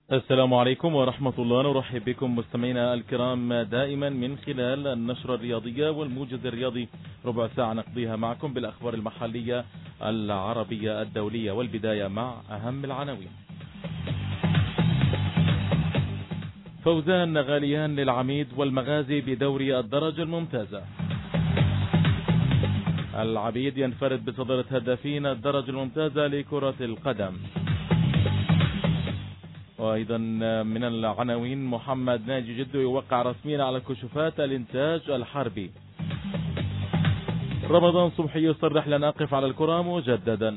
السلام عليكم ورحمة الله. نرحب بكم مستمعينا الكرام دائما من خلال النشرة الرياضية والموجز الرياضي، ربع ساعة نقضيها معكم بالأخبار المحلية العربية الدولية. والبداية مع أهم العناوين. فوزان غاليان للعميد والمغازي بدوري الدرجة الممتازة. العبيد ينفرد بصدارة هدافين الدرجة الممتازة لكرة القدم. وأيضا من العناوين: محمد ناجي جدو يوقع رسميا على كشوفات الإنتاج الحربي. رمضان صبحي يصرح لن أقف على الكرة مجددا.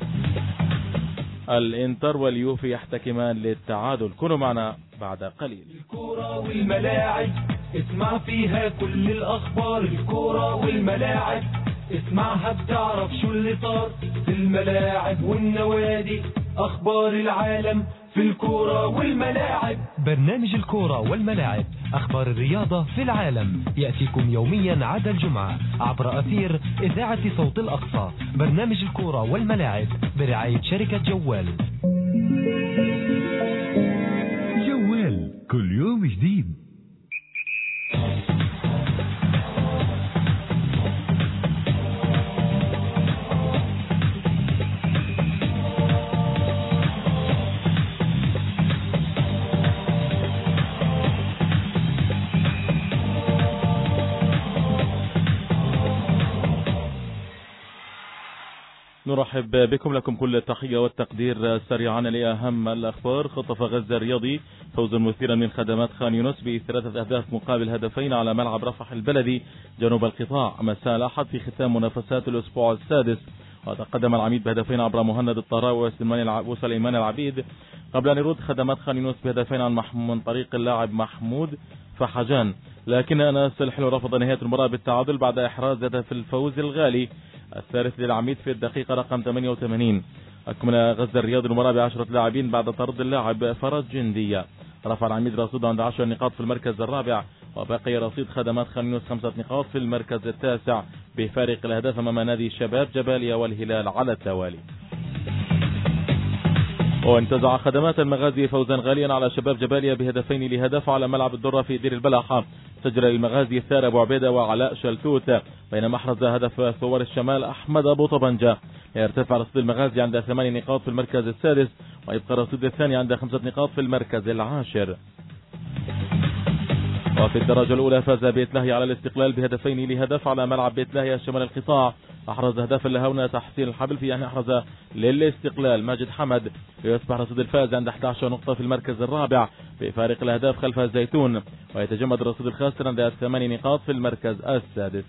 الإنتر واليوفي يحتكمان للتعادل. كونوا معنا بعد قليل. الكرة والملاعب اسمع فيها كل الأخبار. الكرة والملاعب اسمعها بتعرف شو اللي صار في الملاعب والنوادي. أخبار العالم في الكرة والملاعب. برنامج الكرة والملاعب، أخبار الرياضة في العالم، يأتيكم يوميا عدا الجمعة عبر أثير إذاعة صوت الأقصى. برنامج الكرة والملاعب برعاية شركة جوال. جوال كل يوم جديد. نرحب بكم، لكم كل التحية والتقدير. سريعا لأهم الأخبار. خطف غزة الرياضي فوزا مثيرا من خدمات خان يونس ب3 أهداف مقابل هدفين على ملعب رفح البلدي جنوب القطاع مساء الأحد في ختام منافسات الأسبوع السادس. وتقدم العميد بهدفين عبر مهند الطراوي وسليمان العبيد، قبل أن يرد خدمات خان يونس بهدفين من طريق اللاعب محمود فحجان، لكن أنس الحلو رفض نهاية المباراة بالتعادل بعد إحراز هدف الفوز الغالي الثالث للعميد في الدقيقة رقم 88. أكمل غزة الرياضي المباراة ب10 لاعبين بعد طرد اللاعب فرج جندية. رفع العميد رصيده عند 10 نقاط في المركز الرابع، وبقي رصيد خدمات خان يونس 5 نقاط في المركز التاسع بفارق الأهداف أمام نادي شباب جباليا والهلال على التوالي. وانتزع خدمات المغازي فوزا غاليا على شباب جباليا بهدفين لهدف على ملعب الدرة في دير البلحة. سجل المغازي ثار أبو عبيدة وعلاء شلتوت، بينما أحرز هدف ثوار الشمال أحمد أبو طبنجة. يرتفع رصيد المغازي عند 8 نقاط في المركز السادس، ويبقى الرصيد الثاني عند 5 نقاط في المركز العاشر. وفي الدرجة الأولى فاز بيت لاهي على الاستقلال بهدفين لهدف على ملعب بيت لاهي شمال القطاع. أحرز هدف اللهونة تحسين الحبل، في أن أحرز للاستقلال ماجد حمد، ويصبح رصيد الفائز عند 11 نقطة في المركز الرابع بفارق الأهداف خلف الزيتون، ويتجمد الرصيد الخاسر عند 8 نقاط في المركز السادس.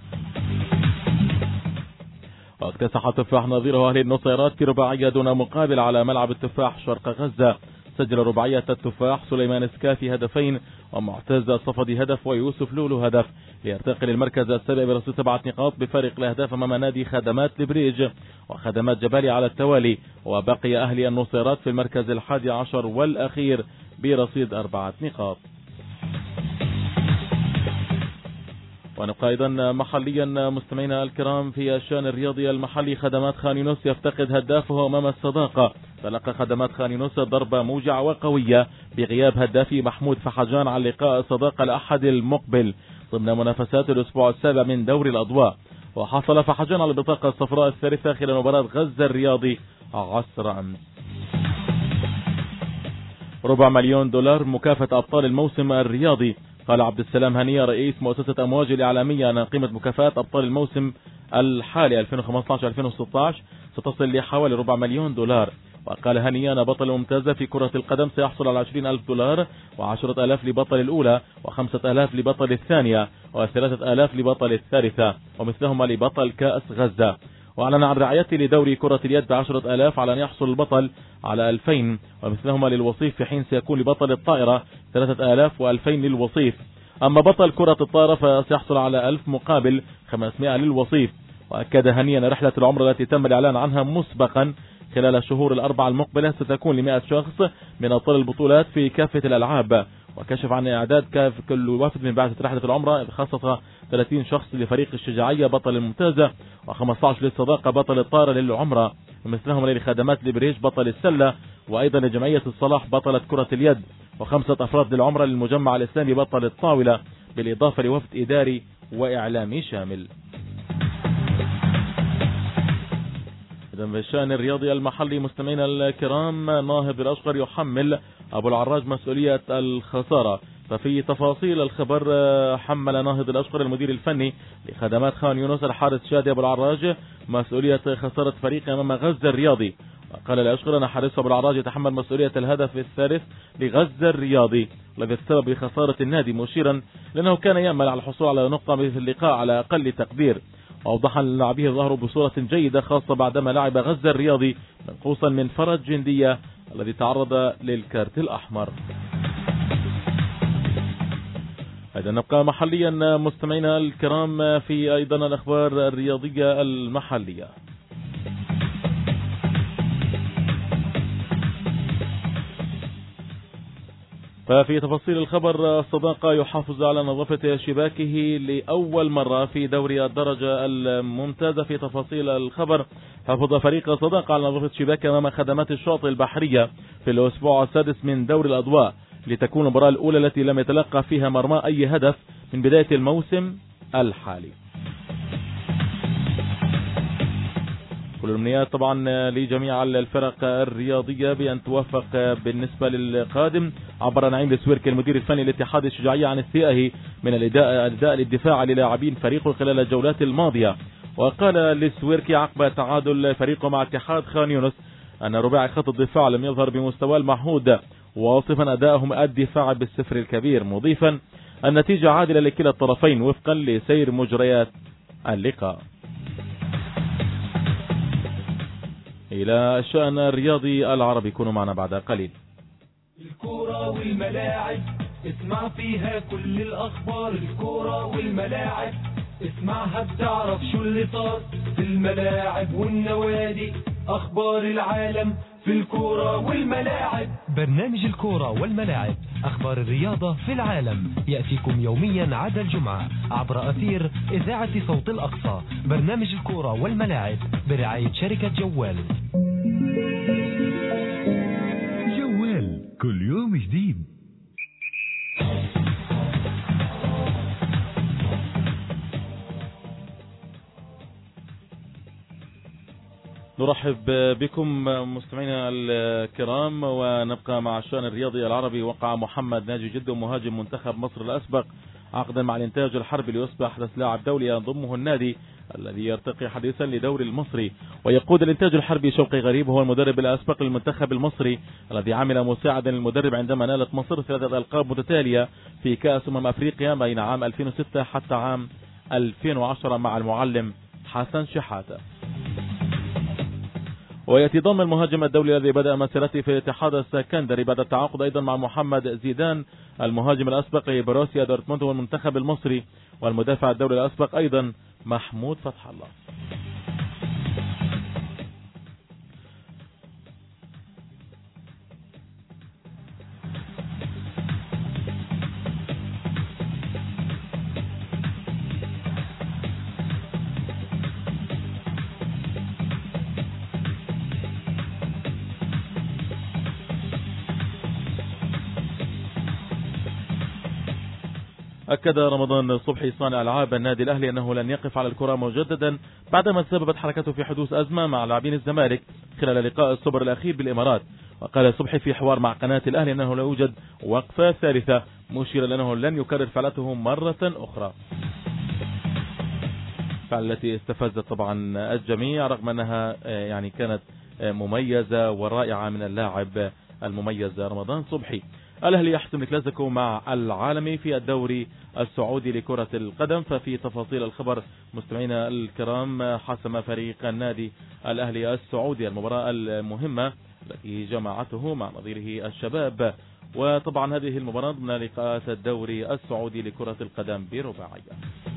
واكتسح التفاح نظيره أهل النصيرات في رباعية دون مقابل على ملعب التفاح شرق غزة. سجل رباعية التفاح سليمان سكافي هدفين، ومعتز الصفدي هدف، ويوسف لولو هدف، ليرتقي للمركز السابع برصيد 7 نقاط بفارق الأهداف أمام نادي خدمات البريج وخدمات جبالي على التوالي. وبقي أهلي النصيرات في المركز 11 والأخير برصيد 4 نقاط. ونبقى أيضا محليا مستمعينا الكرام في الشأن الرياضي المحلي. خدمات خان يونس يفتقد هدافه أمام الصداقة. تلقى خدمات خان يونس ضربة موجعة وقوية بغياب هدافي محمود فحجان عن لقاء الصداقة الأحد المقبل ضمن منافسات الأسبوع السابع من دوري الأضواء. وحصل فحجان على البطاقة الصفراء الثالثة خلال مباراة غزة الرياضي عصر أمس. $4 مليون مكافأة أبطال الموسم الرياضي. قال عبد السلام هنية رئيس مؤسسة أمواج الإعلامية أن قيمة مكافآت أبطال الموسم الحالي 2015-2016 ستصل لحوالي $4 مليون. وقال هنية أن بطل ممتازة في كرة القدم سيحصل على $20,000 و10,000 لبطل الأولى، و5,000 لبطل الثانية، و3,000 لبطل الثالثة، ومثلهما لبطل كأس غزة. وأعلن عن رعايته لدوري كرة اليد ب10,000 على أن يحصل البطل على 2000، ومثلهما للوصيف، في حين سيكون لبطل الطائرة 3,000 و2000 للوصيف. أما بطل كرة الطائرة فسيحصل على 1000 مقابل 500 للوصيف. وأكد هنيا أن رحلة العمرة التي تم الإعلان عنها مسبقا خلال الشهور الأربعة المقبلة ستكون ل100 شخص من أبطال البطولات في كافة الألعاب. وكشف عن إعداد كل وافد من بعثة رحلة العمرة، بخاصة 30 شخص لفريق الشجاعية بطل الممتازة، و15 للصداقة بطل الطائرة للعمرة، ومثلهم لخدمات البريج بطل السلة، وأيضا لجمعية الصلاح بطلة كرة اليد، و5 أفراد للعمرة للمجمع الإسلامي بطل الطاولة، بالإضافة لوفد إداري وإعلامي شامل. إذا بالشأن الرياضي المحلي مستمعينا الكرام، ناهض الأشقر يحمل أبو العراج مسؤولية الخسارة. ففي تفاصيل الخبر، حمل ناهض الأشقر المدير الفني لخدمات خان يونس الحارس شادي أبو العراج مسؤولية خسارة فريق أمام غزة الرياضي. قال الأشقر أن حارس أبو العراج يتحمل مسؤولية الهدف الثالث لغزة الرياضي الذي السبب بخسارة النادي، مشيرا لأنه كان يأمل على الحصول على نقطة في اللقاء على أقل تقدير. وأوضح أن لاعبيه ظهروا بصورة جيدة، خاصة بعدما لعب غزة الرياضي منقوصا من فرج جندية الذي تعرض للكارت الأحمر. أيضا نبقى محليا مستمعينا الكرام في أيضا الأخبار الرياضية المحلية. ففي تفاصيل الخبر، الصداقة يحافظ على نظافة شباكه لأول مرة في دوري الدرجة الممتازة. في تفاصيل الخبر، حافظ فريق الصداقة على نظافة شباكه أمام خدمات الشاطئ البحرية في الأسبوع السادس من دوري الأضواء، لتكون المباراة الأولى التي لم يتلقى فيها مرمى أي هدف من بداية الموسم الحالي. كل الأمنيات طبعا لجميع الفرق الرياضية بأن توفق بالنسبة للقادم. عبر نعيم السويركي المدير الفني للاتحاد الشجاعية عن استيائه من الأداء للدفاع للاعبين فريقه خلال الجولات الماضية، وقال للسويركي عقب تعادل فريقه مع اتحاد خان يونس أن رباعي خط الدفاع لم يظهر بمستواه المعهود، واصفا أدائهم الدفاع بالسفر الكبير، مضيفا النتيجة عادلة لكلا الطرفين وفقا لسير مجريات اللقاء. إلى الشأن الرياضي العربي، كونوا معنا بعد قليل. الكورة والملاعب اسمع فيها كل الأخبار، الكورة والملاعب اسمعها بتعرف شو اللي صار في الملاعب والنوادي، أخبار العالم في الكورة والملاعب. برنامج الكورة والملاعب، أخبار الرياضة في العالم، يأتيكم يوميا عدا الجمعة عبر أثير إذاعة صوت الأقصى. برنامج الكورة والملاعب برعاية شركة جوال. جوال كل يوم جديد. نرحب بكم مستمعينا الكرام، ونبقى مع الشأن الرياضي العربي. وقع محمد ناجي جدو مهاجم منتخب مصر الأسبق عقدا مع الإنتاج الحربي ليصبح أحدث لاعب دولي يضمه النادي الذي يرتقي حديثا لدوري المصري. ويقود الإنتاج الحربي شوقي غريب، هو المدرب الأسبق للمنتخب المصري الذي عمل مساعدا للمدرب عندما نالت مصر 3 ألقاب متتالية في كأس أفريقيا بين عام 2006 حتى عام 2010 مع المعلم حسن شحاتة. ويأتي ضم المهاجم الدولي الذي بدأ مسيرته في الاتحاد السكندري بعد التعاقد أيضا مع محمد زيدان المهاجم الأسبق لبروسيا دورتموند والمنتخب المصري، والمدافع الدولي الأسبق أيضا محمود فتح الله. أكد رمضان صبحي صانع ألعاب النادي الأهلي أنه لن يقف على الكرة مجددا بعدما تسببت حركته في حدوث أزمة مع لاعبين الزمالك خلال لقاء السوبر الأخير بالإمارات. وقال صبحي في حوار مع قناة الأهلي أنه لا يوجد وقفة ثالثة، مشيرا لأنه لن يكرر فعلته مرة أخرى، فعل التي استفزت طبعا الجميع رغم أنها يعني كانت مميزة ورائعة من اللاعب المميز رمضان صبحي. الأهلي يحسم الكلاسيكو مع العالمي في الدوري السعودي لكرة القدم. ففي تفاصيل الخبر مستمعينا الكرام، حسم فريق النادي الأهلي السعودي المباراة المهمة التي جمعته مع نظيره الشباب، وطبعا هذه المباراة ضمن لقاءات الدوري السعودي لكرة القدم برباعية.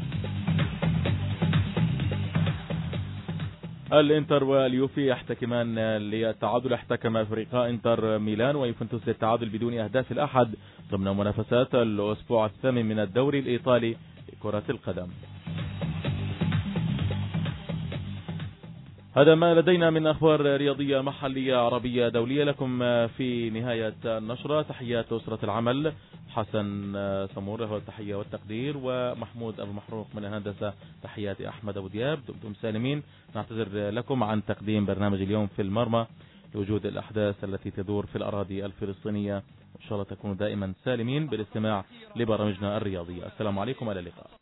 الانتر واليوفي يحتكمان للتعادل. احتكم فريقا انتر ميلان ويوفنتوس للتعادل بدون اهداف الأحد ضمن منافسات الأسبوع الثامن من الدوري الإيطالي لكرة القدم. هذا ما لدينا من أخبار رياضية محلية عربية دولية. لكم في نهاية النشرة تحيات أسرة العمل، حسن سمور هو التحية والتقدير، ومحمود أبو محروق من الهندسة. تحياتي أحمد أبو دياب، دمتم سالمين. نعتذر لكم عن تقديم برنامج اليوم في المرمى لوجود الأحداث التي تدور في الأراضي الفلسطينية. إن شاء الله تكونوا دائما سالمين بالاستماع لبرامجنا الرياضية. السلام عليكم، إلى اللقاء.